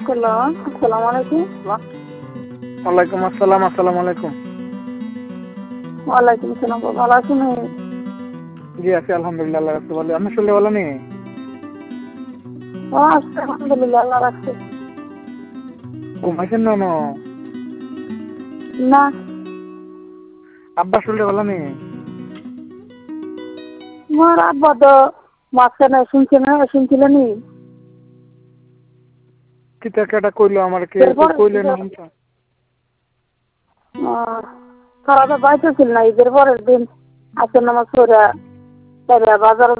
Hello, আসসালামু আলাইকুম। ওয়ালাইকুম আসসালাম। আসসালামু আলাইকুম। ওয়ালাইকুম আসসালাম। ভালো আছেন? জি আছি আলহামদুলিল্লাহ, আল্লাহ রাখতে ভালো। আপনার শরীর ভালো নেই? ও আছি আলহামদুলিল্লাহ, আল্লাহ রাখছে। ঘুমাইছেন না? না, আব্বার শরীর ভালো নেই? আমার আব্বা তো মাঝখানে শুনছিলেন। কি একটা কইলো আমার, কে এরপরে কইলেন শুনছো? তারা তো বাইতে ছিল না, ঈদের পরের দিন আসেন নামাজ পড়ে বাজার